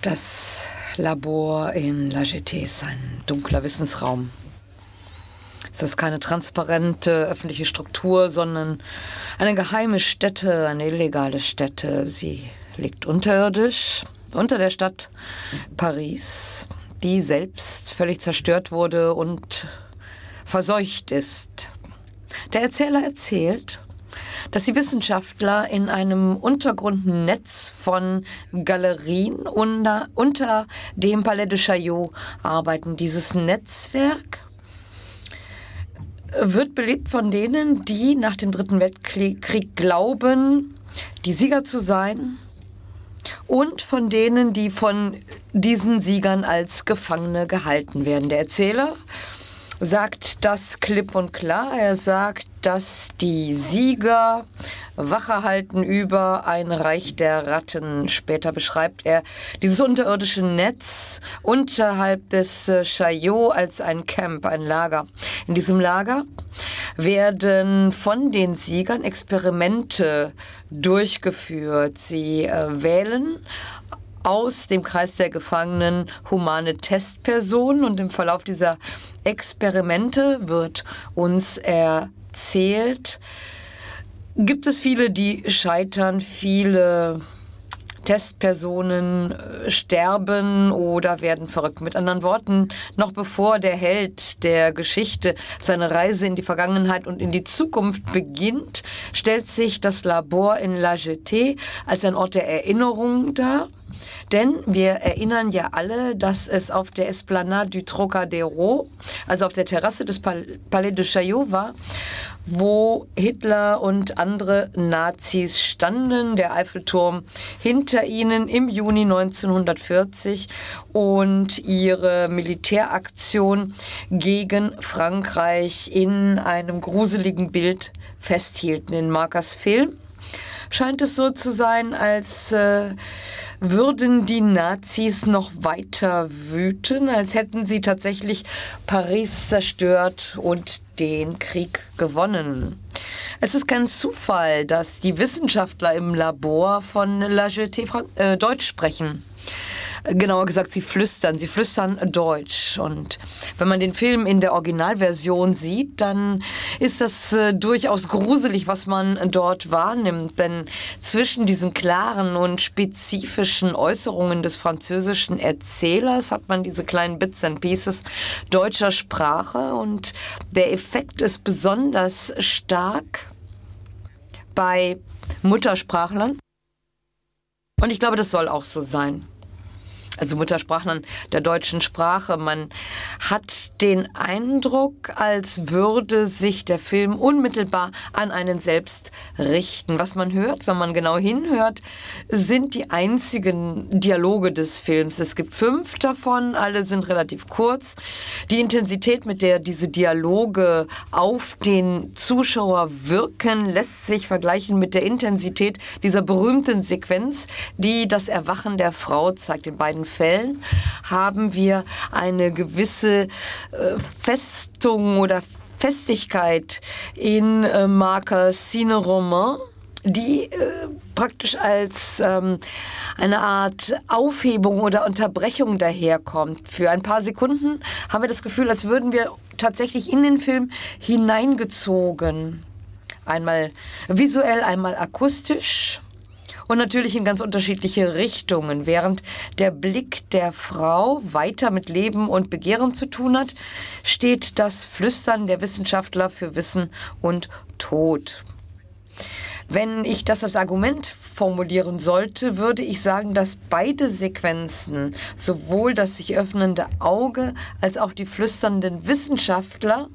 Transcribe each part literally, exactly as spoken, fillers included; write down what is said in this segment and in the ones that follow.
Das Labor in La Jetée ist ein dunkler Wissensraum. Es ist keine transparente öffentliche Struktur, sondern eine geheime Stätte, eine illegale Stätte. Sie liegt unterirdisch, unter der Stadt Paris, die selbst völlig zerstört wurde und verseucht ist. Der Erzähler erzählt, dass die Wissenschaftler in einem Untergrundnetz von Galerien unter, unter dem Palais de Chaillot arbeiten. Dieses Netzwerk wird belebt von denen, die nach dem Dritten Weltkrieg glauben, die Sieger zu sein, und von denen, die von diesen Siegern als Gefangene gehalten werden. Der Erzähler sagt das klipp und klar. Er sagt, dass die Sieger Wache halten über ein Reich der Ratten. Später beschreibt er dieses unterirdische Netz unterhalb des Chaillot als ein Camp, ein Lager. In diesem Lager werden von den Siegern Experimente durchgeführt. Sie äh, wählen aus dem Kreis der Gefangenen humane Testpersonen, und im Verlauf dieser Experimente wird uns erzählt, gibt es viele, die scheitern, viele Testpersonen sterben oder werden verrückt. Mit anderen Worten, noch bevor der Held der Geschichte seine Reise in die Vergangenheit und in die Zukunft beginnt, stellt sich das Labor in La Jetée als ein Ort der Erinnerung dar. Denn wir erinnern ja alle, dass es auf der Esplanade du Trocadéro, also auf der Terrasse des Palais de Chaillot war, wo Hitler und andere Nazis standen, der Eiffelturm hinter ihnen im Juni neunzehnhundertvierzig, und ihre Militäraktion gegen Frankreich in einem gruseligen Bild festhielten. In Markers Film scheint es so zu sein, als äh, würden die Nazis noch weiter wüten, als hätten sie tatsächlich Paris zerstört und den Krieg gewonnen. Es ist kein Zufall, dass die Wissenschaftler im Labor von La Jetée äh, Deutsch sprechen. Genauer gesagt, sie flüstern, sie flüstern Deutsch. Und wenn man den Film in der Originalversion sieht, dann ist das äh, durchaus gruselig, was man dort wahrnimmt. Denn zwischen diesen klaren und spezifischen Äußerungen des französischen Erzählers hat man diese kleinen Bits and Pieces deutscher Sprache. Und der Effekt ist besonders stark bei Muttersprachlern. Und ich glaube, das soll auch so sein. Also Muttersprachlern der deutschen Sprache. Man hat den Eindruck, als würde sich der Film unmittelbar an einen selbst richten. Was man hört, wenn man genau hinhört, sind die einzigen Dialoge des Films. Es gibt fünf davon, alle sind relativ kurz. Die Intensität, mit der diese Dialoge auf den Zuschauer wirken, lässt sich vergleichen mit der Intensität dieser berühmten Sequenz, die das Erwachen der Frau zeigt. In beiden Fällen haben wir eine gewisse äh, Festung oder Festigkeit in äh, Marker Ciné-Roman, die äh, praktisch als ähm, eine Art Aufhebung oder Unterbrechung daherkommt. Für ein paar Sekunden haben wir das Gefühl, als würden wir tatsächlich in den Film hineingezogen. Einmal visuell, einmal akustisch. Und natürlich in ganz unterschiedliche Richtungen. Während der Blick der Frau weiter mit Leben und Begehren zu tun hat, steht das Flüstern der Wissenschaftler für Wissen und Tod. Wenn ich das als Argument formulieren sollte, würde ich sagen, dass beide Sequenzen, sowohl das sich öffnende Auge als auch die flüsternden Wissenschaftler,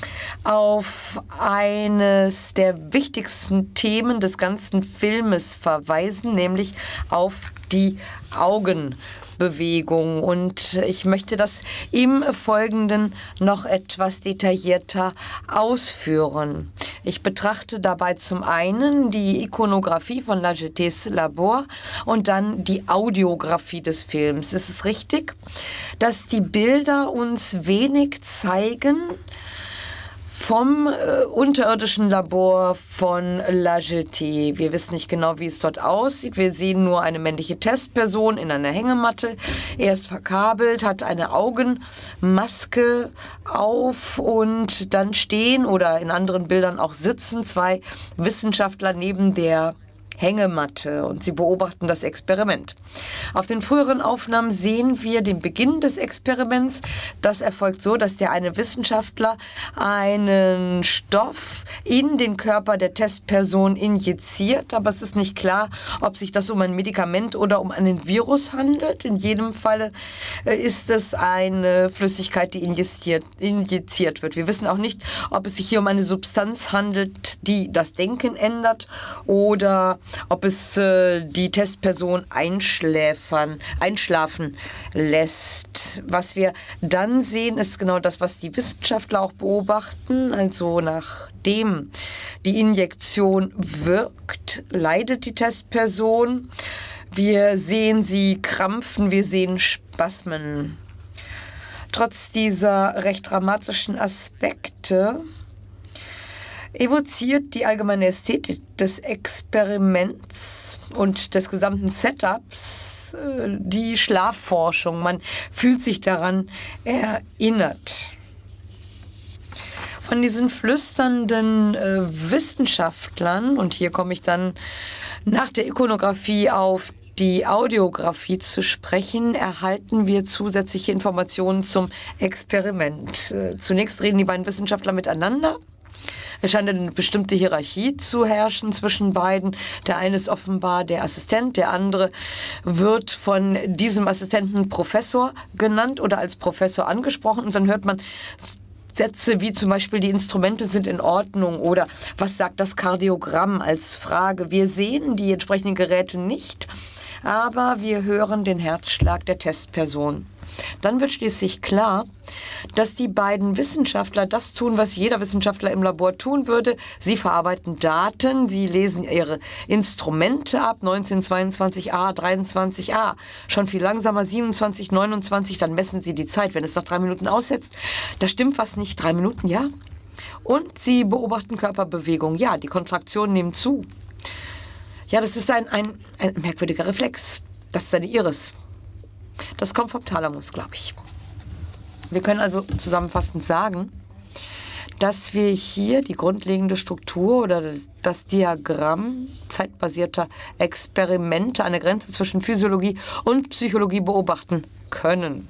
auf eines der wichtigsten Themen des ganzen Filmes verweisen, nämlich auf die Augenbewegung. Und ich möchte das im Folgenden noch etwas detaillierter ausführen. Ich betrachte dabei zum einen die Ikonografie von La Jetées Labor und dann die Audiografie des Films. Es ist richtig, dass die Bilder uns wenig zeigen vom äh, unterirdischen Labor von La Jetée. Wir wissen nicht genau, wie es dort aussieht. Wir sehen nur eine männliche Testperson in einer Hängematte. Er ist verkabelt, hat eine Augenmaske auf und dann stehen oder in anderen Bildern auch sitzen zwei Wissenschaftler neben der Hängematte und sie beobachten das Experiment. Auf den früheren Aufnahmen sehen wir den Beginn des Experiments. Das erfolgt so, dass der eine Wissenschaftler einen Stoff in den Körper der Testperson injiziert, aber es ist nicht klar, ob sich das um ein Medikament oder um einen Virus handelt. In jedem Fall ist es eine Flüssigkeit, die injiziert, injiziert wird. Wir wissen auch nicht, ob es sich hier um eine Substanz handelt, die das Denken ändert oder ob es äh, die Testperson einschläfern, einschlafen lässt. Was wir dann sehen, ist genau das, was die Wissenschaftler auch beobachten. Also nachdem die Injektion wirkt, leidet die Testperson. Wir sehen sie krampfen, wir sehen Spasmen. Trotz dieser recht dramatischen Aspekte evoziert die allgemeine Ästhetik des Experiments und des gesamten Setups äh, die Schlafforschung. Man fühlt sich daran erinnert. Von diesen flüsternden äh, Wissenschaftlern, und hier komme ich dann nach der Ikonografie auf die Audiografie zu sprechen, erhalten wir zusätzliche Informationen zum Experiment. Äh, zunächst reden die beiden Wissenschaftler miteinander. Es scheint eine bestimmte Hierarchie zu herrschen zwischen beiden. Der eine ist offenbar der Assistent, der andere wird von diesem Assistenten Professor genannt oder als Professor angesprochen. Und dann hört man Sätze wie zum Beispiel, die Instrumente sind in Ordnung oder was sagt das Kardiogramm als Frage. Wir sehen die entsprechenden Geräte nicht, aber wir hören den Herzschlag der Testperson. Dann wird schließlich klar, dass die beiden Wissenschaftler das tun, was jeder Wissenschaftler im Labor tun würde. Sie verarbeiten Daten, sie lesen ihre Instrumente ab, neunzehn, zweiundzwanzig a, dreiundzwanzig a, schon viel langsamer, siebenundzwanzig, neunundzwanzig, dann messen sie die Zeit, wenn es nach drei Minuten aussetzt. Da stimmt was nicht, drei Minuten, ja. Und sie beobachten Körperbewegung, ja, die Kontraktionen nehmen zu. Ja, das ist ein, ein, ein merkwürdiger Reflex, das ist eine Iris. Das kommt vom Thalamus, glaube ich. Wir können also zusammenfassend sagen, dass wir hier die grundlegende Struktur oder das Diagramm zeitbasierter Experimente, eine Grenze zwischen Physiologie und Psychologie beobachten können.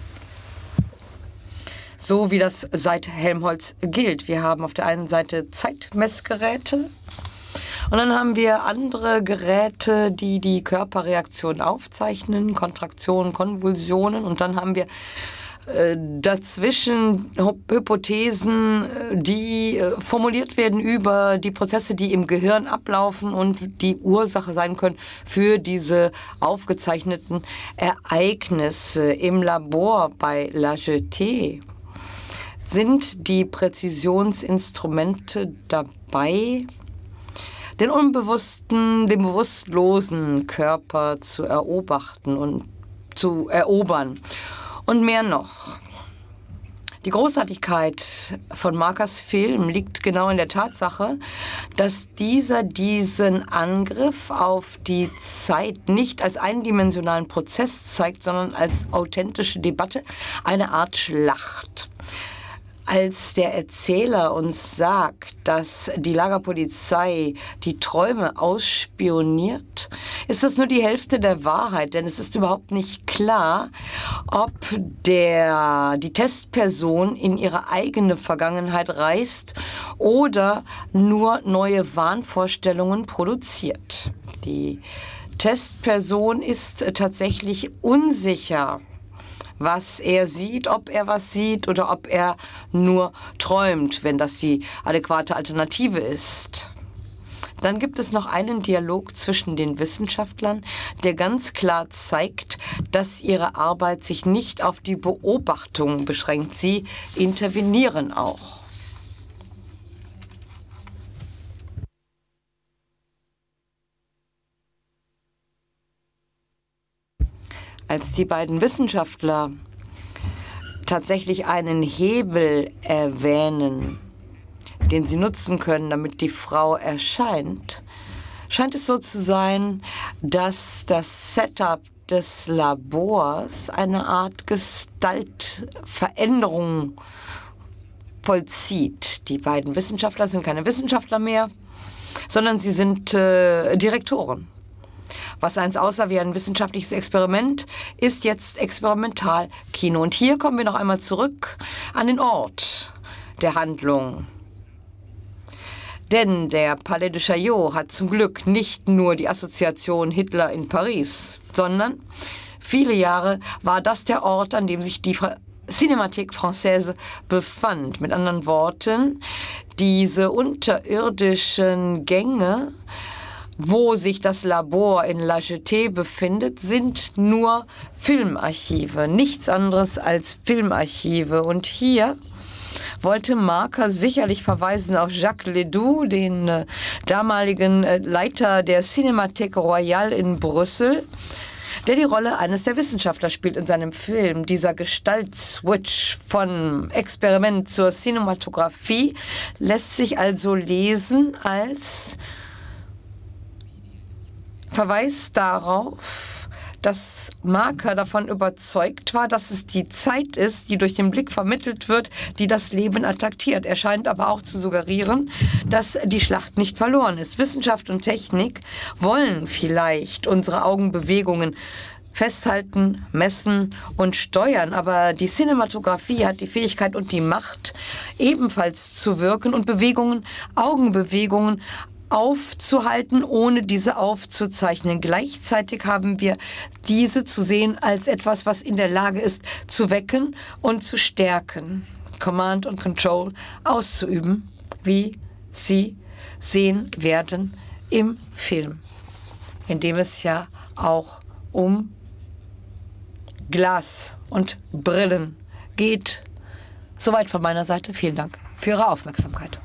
So wie das seit Helmholtz gilt. Wir haben auf der einen Seite Zeitmessgeräte, und dann haben wir andere Geräte, die die Körperreaktion aufzeichnen, Kontraktionen, Konvulsionen. Und dann haben wir äh, dazwischen Hypothesen, die äh, formuliert werden über die Prozesse, die im Gehirn ablaufen und die Ursache sein können für diese aufgezeichneten Ereignisse. Im Labor bei La Jetée sind die Präzisionsinstrumente dabei, den unbewussten, den bewusstlosen Körper zu erobern und zu erobern. Und mehr noch. Die Großartigkeit von Markers Film liegt genau in der Tatsache, dass dieser diesen Angriff auf die Zeit nicht als eindimensionalen Prozess zeigt, sondern als authentische Debatte, eine Art Schlacht. Als der Erzähler uns sagt, dass die Lagerpolizei die Träume ausspioniert, ist das nur die Hälfte der Wahrheit, denn es ist überhaupt nicht klar, ob der, die Testperson in ihre eigene Vergangenheit reist oder nur neue Wahnvorstellungen produziert. Die Testperson ist tatsächlich unsicher, was er sieht, ob er was sieht oder ob er nur träumt, wenn das die adäquate Alternative ist. Dann gibt es noch einen Dialog zwischen den Wissenschaftlern, der ganz klar zeigt, dass ihre Arbeit sich nicht auf die Beobachtung beschränkt. Sie intervenieren auch. Als die beiden Wissenschaftler tatsächlich einen Hebel erwähnen, den sie nutzen können, damit die Frau erscheint, scheint es so zu sein, dass das Setup des Labors eine Art Gestaltveränderung vollzieht. Die beiden Wissenschaftler sind keine Wissenschaftler mehr, sondern sie sind äh, Direktoren. Was einst aussah wie ein wissenschaftliches Experiment, ist jetzt Experimentalkino. Und hier kommen wir noch einmal zurück an den Ort der Handlung. Denn der Palais de Chaillot hat zum Glück nicht nur die Assoziation Hitler in Paris, sondern viele Jahre war das der Ort, an dem sich die Fra- Cinémathèque Française befand. Mit anderen Worten, diese unterirdischen Gänge, wo sich das Labor in La Jetée befindet, sind nur Filmarchive, nichts anderes als Filmarchive. Und hier wollte Marker sicherlich verweisen auf Jacques Ledoux, den äh, damaligen äh, Leiter der Cinémathèque Royale in Brüssel, der die Rolle eines der Wissenschaftler spielt in seinem Film. Dieser Gestaltswitch von Experiment zur Cinematographie lässt sich also lesen als Verweis darauf, dass Marker davon überzeugt war, dass es die Zeit ist, die durch den Blick vermittelt wird, die das Leben attraktiert. Er scheint aber auch zu suggerieren, dass die Schlacht nicht verloren ist. Wissenschaft und Technik wollen vielleicht unsere Augenbewegungen festhalten, messen und steuern, aber die Cinematografie hat die Fähigkeit und die Macht, ebenfalls zu wirken und Bewegungen, Augenbewegungen aufzuhalten, ohne diese aufzuzeichnen. Gleichzeitig haben wir diese zu sehen als etwas, was in der Lage ist, zu wecken und zu stärken, Command und Control auszuüben, wie Sie sehen werden im Film, in dem es ja auch um Glas und Brillen geht. Soweit von meiner Seite. Vielen Dank für Ihre Aufmerksamkeit.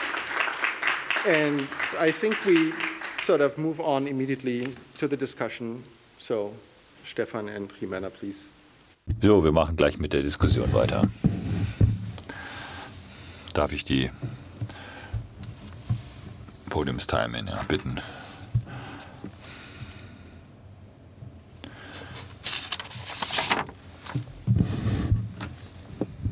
And I think we sort of move on immediately to the discussion. So, Stefan and Jimena, please. So, wir machen gleich mit der Diskussion weiter. Darf ich die Podiumsteilnehmer bitten?